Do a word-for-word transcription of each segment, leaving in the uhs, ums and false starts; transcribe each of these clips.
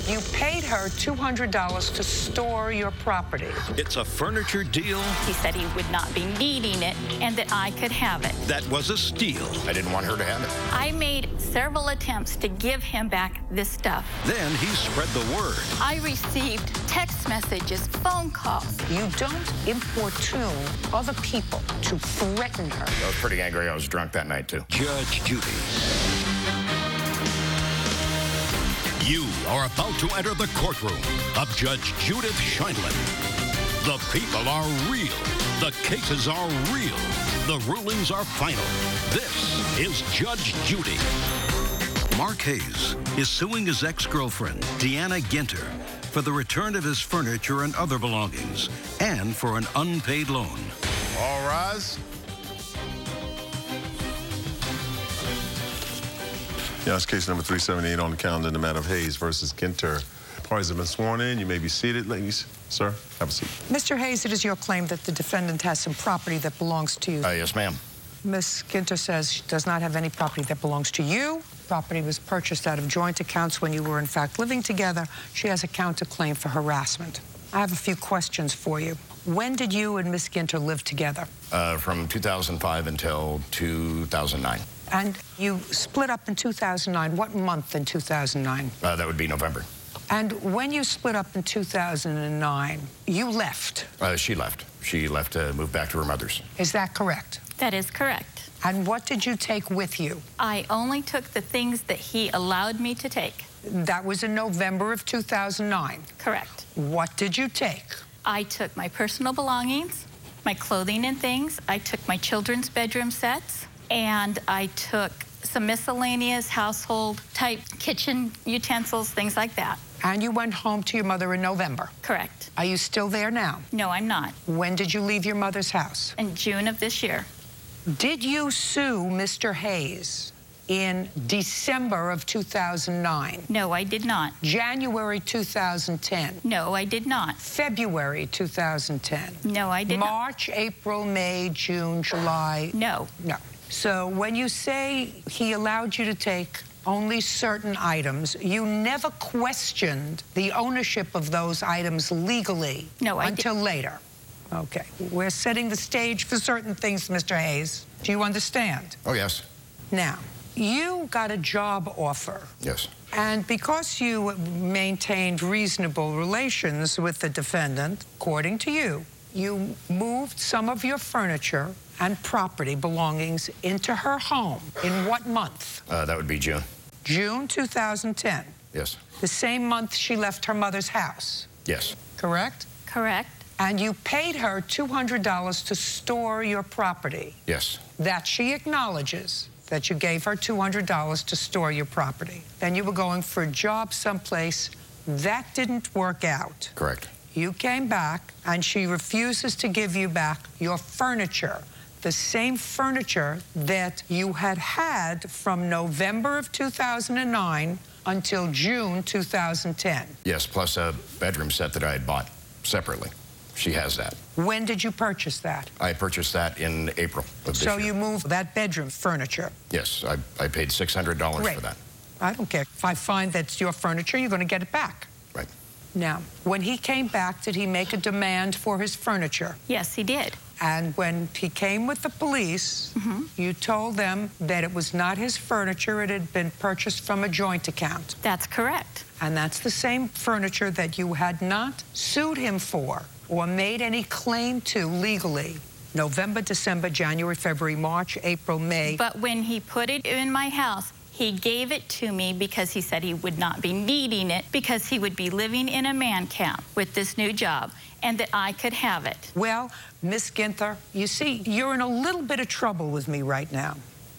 You paid her two hundred dollars to store your property. It's a furniture deal. He said he would not be needing it and that I could have it. That was a steal. I didn't want her to have it. I made several attempts to give him back this stuff. Then he spread the word. I received text messages, phone calls. You don't importune other people to threaten her. I was pretty angry. I was drunk that night, too. Judge Judy. You are about to enter the courtroom of Judge Judith Sheindlin. The people are real. The cases are real. The rulings are final. This is Judge Judy. Mark Hayes is suing his ex-girlfriend, Deanna Ginter, for the return of his furniture and other belongings, and for an unpaid loan. All rise. Yeah, it's case number three seventy-eight on the calendar in the matter of Hayes versus Ginter. Parties have been sworn in. You may be seated, ladies. Sir, have a seat. Mister Hayes, it is your claim that the defendant has some property that belongs to you. Uh, yes, ma'am. Miss Ginter says she does not have any property that belongs to you. Property was purchased out of joint accounts when you were, in fact, living together. She has a counterclaim for harassment. I have a few questions for you. When did you and Miss Ginter live together? Uh, from two thousand five until two thousand nine. And you split up in two thousand nine. What month in two thousand nine? Uh, that would be November. And when you split up in two thousand nine, you left. Uh, she left. She left to move back to her mother's. Is that correct? That is correct. And what did you take with you? I only took the things that he allowed me to take. That was in November of two thousand nine. Correct. What did you take? I took my personal belongings, my clothing and things. I took my children's bedroom sets, and I took some miscellaneous household type kitchen utensils, things like that. And you went home to your mother in November. Correct. Are you still there now? No, I'm not. When did you leave your mother's house? In June of this year. Did you sue Mister Hayes in December of two thousand nine? No, I did not. January two thousand ten? No, I did not. February two thousand ten? No, I did not. March, April, May, June, July? No. No. So when you say he allowed you to take only certain items, you never questioned the ownership of those items legally No, I until did. later. Okay. We're setting the stage for certain things, Mister Hayes. Do you understand? Oh, yes. Now, you got a job offer. Yes. And because you maintained reasonable relations with the defendant, according to you, you moved some of your furniture and property belongings into her home. In what month? Uh, that would be June. June two thousand ten. Yes. The same month she left her mother's house. Yes. Correct? Correct. And you paid her two hundred dollars to store your property. Yes. That she acknowledges that you gave her two hundred dollars to store your property. Then you were going for a job someplace. That didn't work out. Correct. You came back, and she refuses to give you back your furniture, the same furniture that you had had from November of two thousand nine until June two thousand ten. Yes, plus a bedroom set that I had bought separately. She has that. When did you purchase that? I purchased that in April of this So year. you moved that bedroom furniture. Yes, I, I paid six hundred dollars Great. for that. I don't care. If I find that's your furniture, you're going to get it back. Right. Now, when he came back, did he make a demand for his furniture? Yes, he did. And when he came with the police, Mm-hmm. you told them that it was not his furniture, it had been purchased from a joint account. That's correct. And that's the same furniture that you had not sued him for or made any claim to legally. November, December, January, February, March, April, May. But when he put it in my house, he gave it to me because he said he would not be needing it because he would be living in a man camp with this new job and that I could have it. Well, Miss Ginter, you see, you're in a little bit of trouble with me right now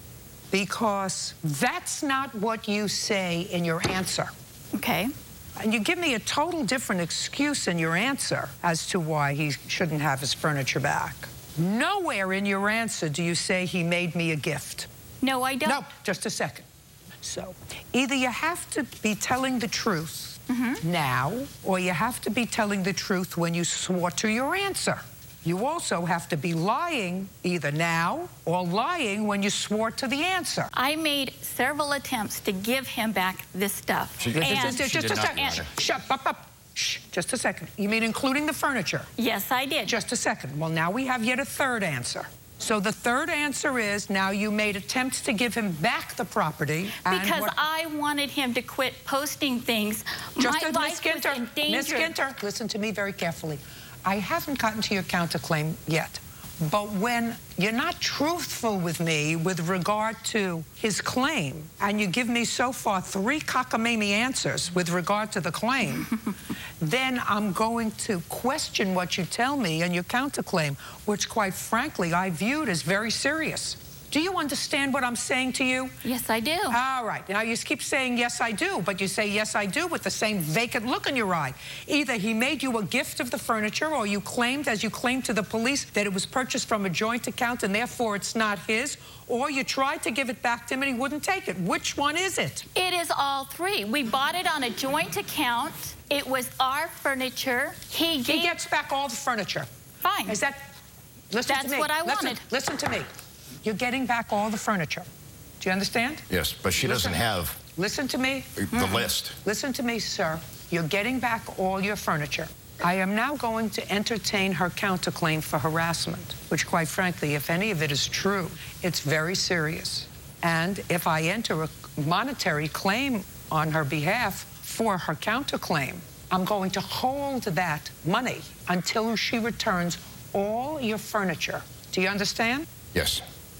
because that's not what you say in your answer. Okay. And you give me a total different excuse in your answer as to why he shouldn't have his furniture back. Nowhere in your answer do you say he made me a gift. No, I don't. No, just a second. So either you have to be telling the truth Mm-hmm. now, or you have to be telling the truth when you swore to your answer. You also have to be lying either now or lying when you swore to the answer. I made several attempts to give him back this stuff. She- Just, And- just, just, She just did a not, second. Your Honor. Shut up, up. Shh, just a second. You mean including the furniture? Yes, I did. Just a second. Well, now we have yet a third answer. So the third answer is now you made attempts to give him back the property. and Because what- I wanted him to quit posting things. Just My a, Miss life was Ginter, in Miss danger. Ginter, listen to me very carefully. I haven't gotten to your counterclaim yet. But when you're not truthful with me with regard to his claim, and you give me so far three cockamamie answers with regard to the claim, then I'm going to question what you tell me and your counterclaim, which, quite frankly, I viewed as very serious. Do you understand what I'm saying to you? Yes, I do. All right. Now, you keep saying, yes, I do, but you say, yes, I do, with the same vacant look in your eye. Either he made you a gift of the furniture, or you claimed, as you claimed to the police, that it was purchased from a joint account and therefore it's not his, or you tried to give it back to him and he wouldn't take it. Which one is it? It is all three. We bought it on a joint account. It was our furniture. He gave... He gets back all the furniture. Fine. Is that... Listen That's to me. what I listen, wanted. Listen to me. You're getting back all the furniture. Do you understand? Yes, but she doesn't Listen. have Listen to me. the list. Listen to me, sir. You're getting back all your furniture. I am now going to entertain her counterclaim for harassment, which, quite frankly, if any of it is true, it's very serious. And if I enter a monetary claim on her behalf for her counterclaim, I'm going to hold that money until she returns all your furniture. Do you understand? Yes.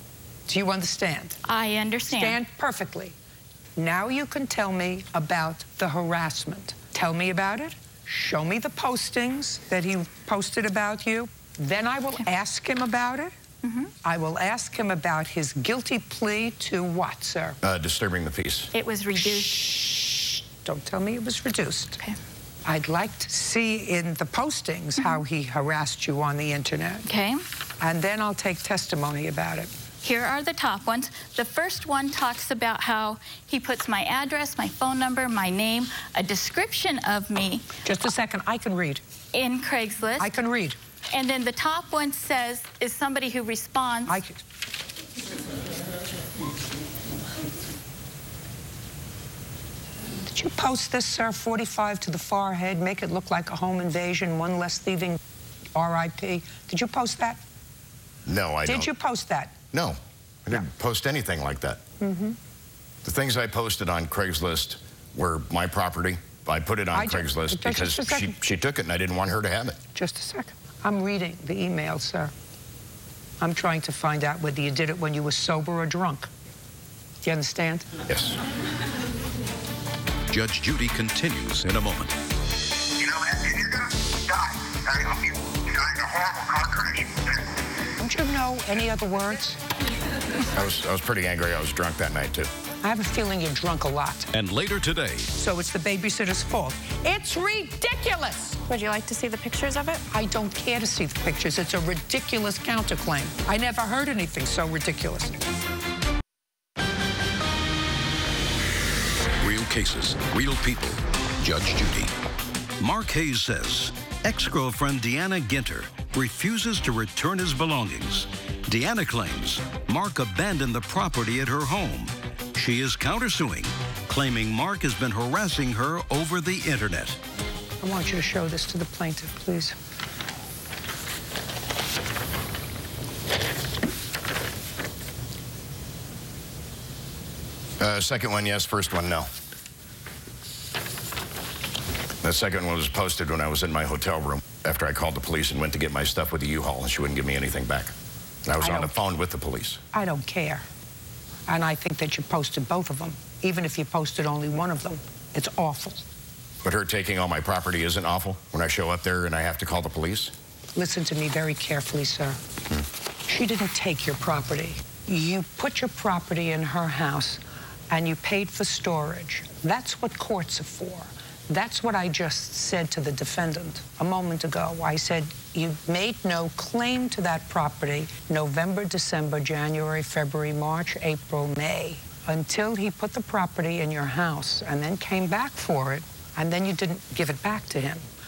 Do you understand? I understand. Stand perfectly. Now you can tell me about the harassment. Tell me about it. Show me the postings that he posted about you. Then I will ask him about it. Mm-hmm. I will ask him about his guilty plea to what, sir? Uh, disturbing the peace. It was reduced. Shh. Don't tell me it was reduced. Okay. I'd like to see in the postings how he harassed you on the internet. Okay. And then I'll take testimony about it. Here are the top ones. The first one talks about how he puts my address, my phone number, my name, a description of me Just a second. I can read. in Craigslist. I can read. And then the top one says, is somebody who responds. I can... Did you post this, sir? forty-five to the forehead, make it look like a home invasion, one less thieving, R I P Did you post that? No, I Did don't. you post that? No, I didn't post anything like that. Mm-hmm. The things I posted on Craigslist were my property. I put it on I ju- Craigslist just- because just a she, second. she took it and I didn't want her to have it. Just a second. I'm reading the email, sir. I'm trying to find out whether you did it when you were sober or drunk. Do you understand? Yes. Judge Judy continues in a moment. You know, and, and you're going to die. I hope you die in a horrible car crash. Don't you know any other words? I was, I was pretty angry. I was drunk that night, too. I have a feeling you're drunk a lot. And later today, So it's the babysitter's fault. It's ridiculous! Would you like to see the pictures of it? I don't care to see the pictures. It's a ridiculous counterclaim. I never heard anything so ridiculous. real cases, real people. Judge Judy. Mark Hayes says ex-girlfriend Deanna Ginter refuses to return his belongings. Deanna claims Mark abandoned the property at her home. She is countersuing, claiming Mark has been harassing her over the internet. I want you to show this to the plaintiff, please. Uh, second one, yes. First one, no. The second one was posted when I was in my hotel room after I called the police and went to get my stuff with the U-Haul, and she wouldn't give me anything back. And I was I on the don't- phone with the police. I don't care. And I think that you posted both of them. Even if you posted only one of them, it's awful. But her taking all my property isn't awful when I show up there and I have to call the police? Listen to me very carefully, sir. Hmm. She didn't take your property. You put your property in her house and you paid for storage. That's what courts are for. That's what I just said to the defendant a moment ago. I said, you made no claim to that property November, December, January, February, March, April, May, until he put the property in your house and then came back for it, and then you didn't give it back to him.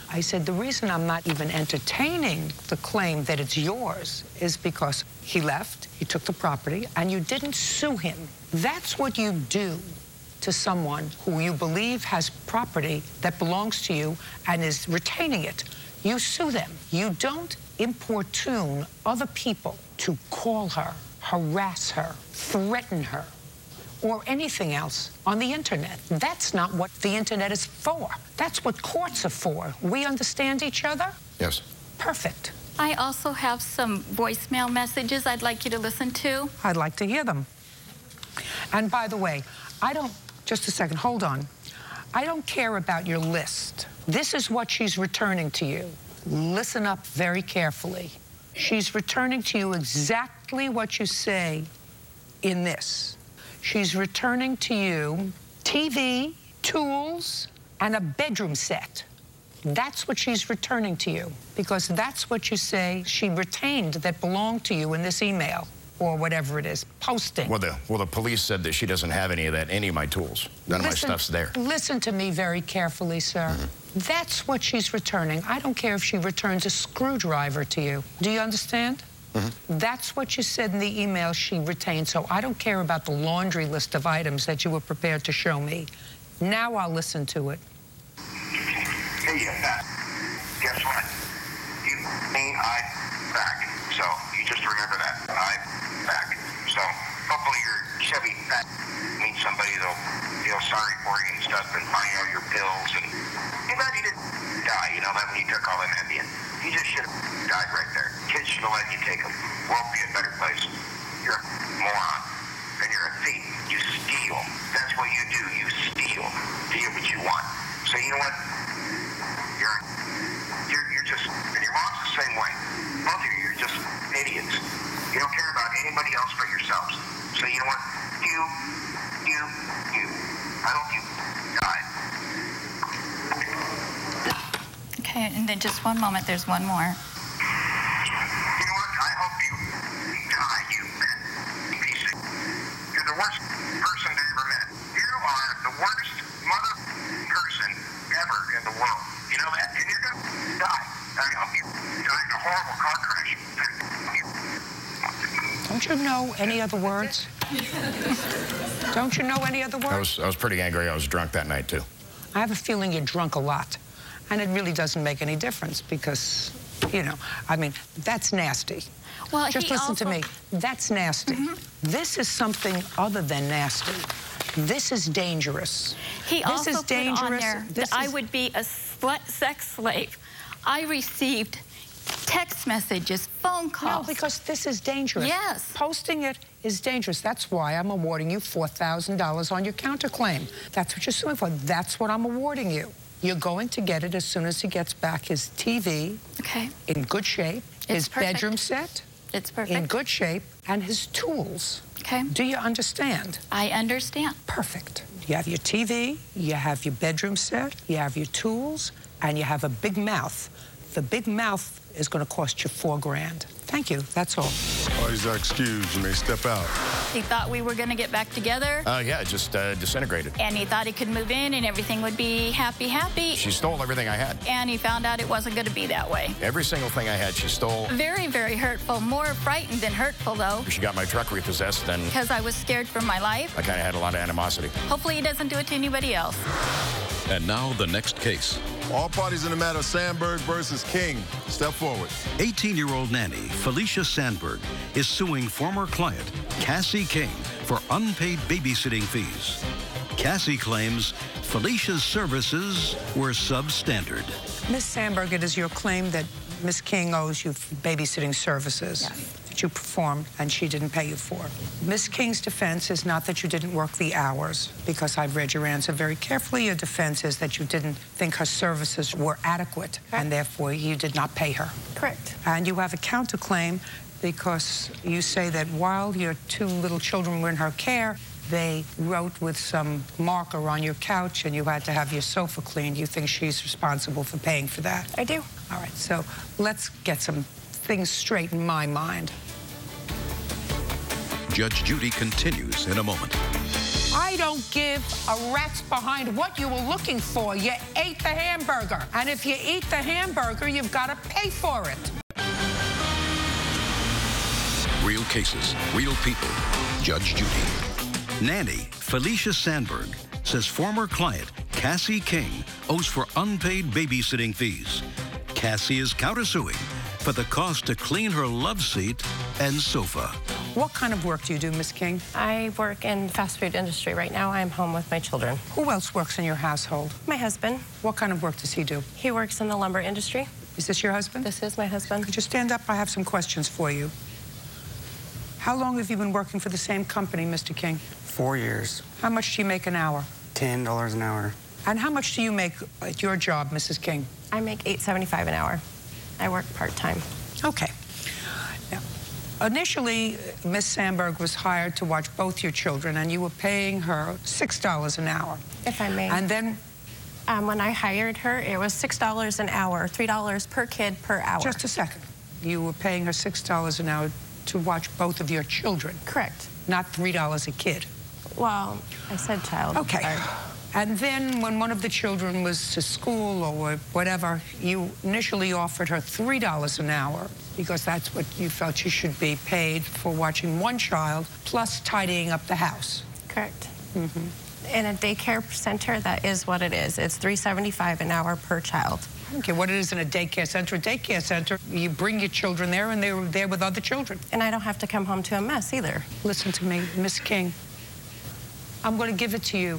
I said, the reason I'm not even entertaining the claim that it's yours is because he left, he took the property, and you didn't sue him. That's what you do to someone who you believe has property that belongs to you and is retaining it. You sue them. You don't importune other people to call her, harass her, threaten her, or anything else on the internet. That's not what the internet is for. That's what courts are for. We understand each other? Yes. Perfect. I also have some voicemail messages I'd like you to listen to. I'd like to hear them. And by the way, I don't, just a second, hold on. I don't care about your list. This is what she's returning to you. Listen up very carefully. She's returning to you exactly what you say in this. She's returning to you T V, tools, and a bedroom set. That's what she's returning to you, because that's what you say she retained that belonged to you in this email, or whatever it is, posting. Well, the, well, the police said that she doesn't have any of that, any of my tools. None Listen, of my stuff's there. Listen to me very carefully, sir. Mm-hmm. That's what she's returning. I don't care if she returns a screwdriver to you. Do you understand? Mm-hmm. That's what you said in the email she retained, so I don't care about the laundry list of items that you were prepared to show me. Now I'll listen to it. Hey, yeah, guess what? You, me, I, back. So you just remember that. I'm back. So hopefully your Chevy back meets somebody that'll feel sorry for you and stuff and find out your pills. And too bad you didn't die, you know, that when you took all them Ambien. You just should have died right there. Kids should have let you take them. World be a better place. You're a moron. And you're a thief. You steal. That's what you do. You steal to get what you want. So you know what? You're, you're, you're just, and your mom's the same way. Both of you, you're just idiots. You don't care about anybody else but yourselves. So you know what? You, you, you. I hope you die. Okay, and then just one moment, there's one more. You know what? I hope you die, you piece of... You're the worst person I ever met. You are the worst mother person ever in the world. You know that? And you're going to die. I hope you die in a horrible car crash. Don't you know any other words? Don't you know any other words? I was, I was pretty angry. I was drunk that night, too. I have a feeling you're drunk a lot. And it really doesn't make any difference because, you know, I mean, that's nasty. Well, Just he listen also... to me. That's nasty. Mm-hmm. This is something other than nasty. This is dangerous. He this also is put dangerous. on there this that is... I would be a slut sex slave. I received text messages, phone calls. No, because this is dangerous. Yes. Posting it is dangerous. That's why I'm awarding you four thousand dollars on your counterclaim. That's what you're suing for. That's what I'm awarding you. You're going to get it as soon as he gets back his T V okay. in good shape, It's his perfect. bedroom set It's perfect. in good shape, and his tools. Okay. Do you understand? I understand. Perfect. You have your T V, you have your bedroom set, you have your tools, and you have a big mouth. The big mouth is going to cost you four grand. Thank you. That's all. Parties are excused. You may step out. He thought we were going to get back together. Uh, yeah, it just uh, disintegrated. And he thought he could move in and everything would be happy, happy. She stole everything I had. And he found out it wasn't going to be that way. Every single thing I had, she stole. Very, very hurtful. More frightened than hurtful, though. She got my truck repossessed, and Because I was scared for my life. I kind of had a lot of animosity. Hopefully he doesn't do it to anybody else. And now the next case. All parties in the matter, Sandberg versus King. Step forward. eighteen-year-old nanny Felicia Sandberg is suing former client Cassie King for unpaid babysitting fees. Cassie claims Felicia's services were substandard. Miss Sandberg, it is your claim that Miss King owes you babysitting services. Yes. That you performed and she didn't pay you for. Miss King's defense is not that you didn't work the hours, because I've read your answer very carefully. Your defense is that you didn't think her services were adequate, okay, and therefore you did not pay her. Correct. And you have a counterclaim because you say that while your two little children were in her care, they wrote with some marker on your couch and you had to have your sofa cleaned. You think she's responsible for paying for that? I do. All right, so let's get some things straight in my mind. Judge Judy continues in a moment. I don't give a rat's behind what you were looking for. You ate the hamburger. And if you eat the hamburger, you've got to pay for it. Real cases, real people. Judge Judy. Nanny Felicia Sandberg says former client Cassie King owes for unpaid babysitting fees. Cassie is countersuing for the cost to clean her love seat and sofa. What kind of work do you do, Miss King? I work in the fast food industry right now. I'm home with my children. Who else works in your household? My husband. What kind of work does he do? He works in the lumber industry. Is this your husband? This is my husband. Could you stand up? I have some questions for you. How long have you been working for the same company, Mister King? Four years. How much do you make an hour? Ten dollars an hour. And how much do you make at your job, Missus King? I make eight seventy-five an hour. I work part-time. Okay. Now, initially, Miss Sandberg was hired to watch both your children, and you were paying her six dollars an hour. If I may. And then... Um, when I hired her, it was six dollars an hour, three dollars per kid per hour. Just a second. You were paying her six dollars an hour to watch both of your children. Correct. Not three dollars a kid. Well, I said child. Okay. Sorry. And then when one of the children was to school or whatever, you initially offered her three dollars an hour because that's what you felt she should be paid for watching one child plus tidying up the house. Correct. Mm-hmm. In a daycare center, that is what it is. It's three seventy-five an hour per child. Okay, what it is in a daycare center. A daycare center, you bring your children there and they're there with other children. And I don't have to come home to a mess either. Listen to me, Miss King. I'm going to give it to you.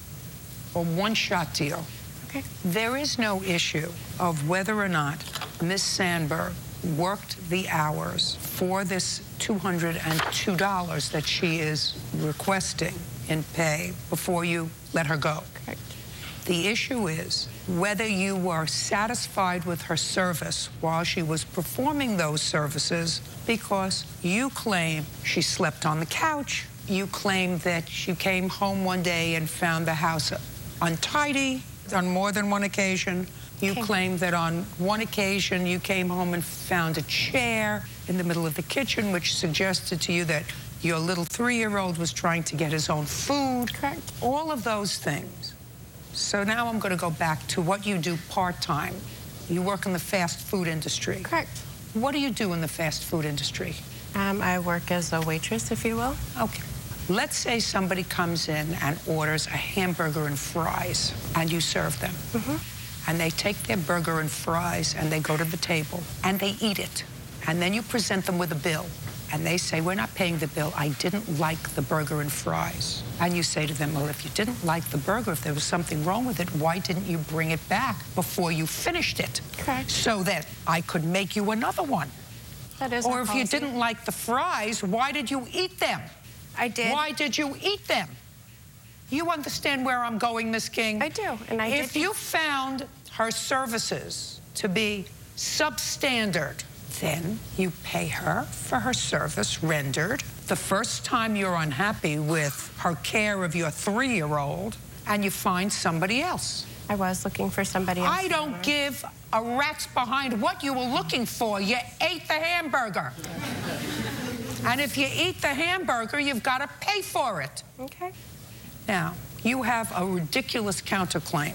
A one-shot deal. Okay. There is no issue of whether or not Miss Sandberg worked the hours for this two hundred two dollars that she is requesting in pay before you let her go. Correct. The issue is whether you were satisfied with her service while she was performing those services, because you claim she slept on the couch, you claim that she came home one day and found the house untidy on more than one occasion. You Okay. claim that on one occasion you came home and found a chair in the middle of the kitchen, which suggested to you that your little three-year-old was trying to get his own food. Correct. All of those things. So now I'm going to go back to what you do part-time. You work in the fast food industry. Correct. What do you do in the fast food industry? Um, I work as a waitress, if you will. Okay. Let's say somebody comes in and orders a hamburger and fries, and you serve them. Mm-hmm. And they take their burger and fries, and they go to the table, and they eat it. And then you present them with a bill. And they say, we're not paying the bill. I didn't like the burger and fries. And you say to them, well, if you didn't like the burger, if there was something wrong with it, why didn't you bring it back before you finished it? Correct. So that I could make you another one. That is Or our if policy. you didn't like the fries, why did you eat them? I did. Why did you eat them? You understand where I'm going, Miss King? I do, and I If did. you found her services to be substandard, then you pay her for her service rendered the first time you're unhappy with her care of your three-year-old, and you find somebody else. I was looking for somebody else. I don't give a rat's behind what you were looking for. You ate the hamburger. And if you eat the hamburger, you've got to pay for it. Okay. Now, you have a ridiculous counterclaim.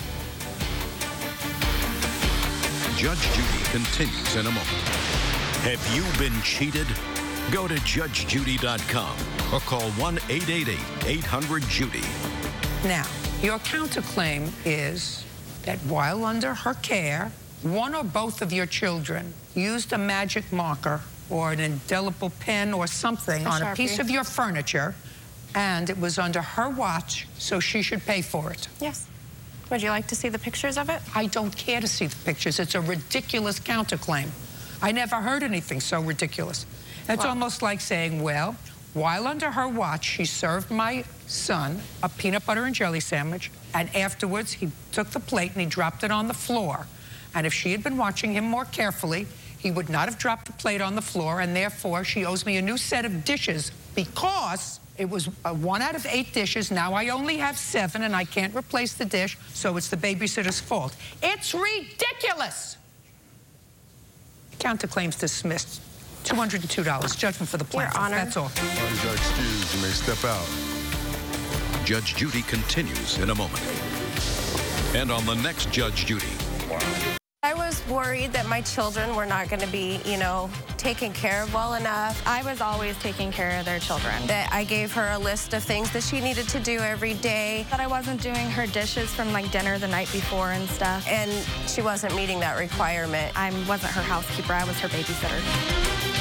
Judge Judy continues in a moment. Have you been cheated? Go to judge judy dot com or call one eight eight eight, eight hundred, Judy. Now, your counterclaim is that while under her care, one or both of your children used a magic marker or an indelible pen or something A on a Sharpie. piece of your furniture, and it was under her watch, so she should pay for it. Yes. Would you like to see the pictures of it? I don't care to see the pictures. It's a ridiculous counterclaim. I never heard anything so ridiculous. It's Well- almost like saying, well, while under her watch, she served my son a peanut butter and jelly sandwich, and afterwards he took the plate and he dropped it on the floor. And if she had been watching him more carefully, he would not have dropped the plate on the floor, and therefore she owes me a new set of dishes because it was a one out of eight dishes. Now I only have seven, and I can't replace the dish, so it's the babysitter's fault. It's ridiculous! Counterclaim's dismissed. two hundred two dollars. Judgment for the plaintiff. Honor. That's all. Parties are excused. You may step out. Judge Judy continues in a moment. And on the next Judge Judy. I was worried that my children were not going to be, you know, taken care of well enough. I was always taking care of their children. That I gave her a list of things that she needed to do every day. That I wasn't doing her dishes from like dinner the night before and stuff. And she wasn't meeting that requirement. I wasn't her housekeeper, I was her babysitter.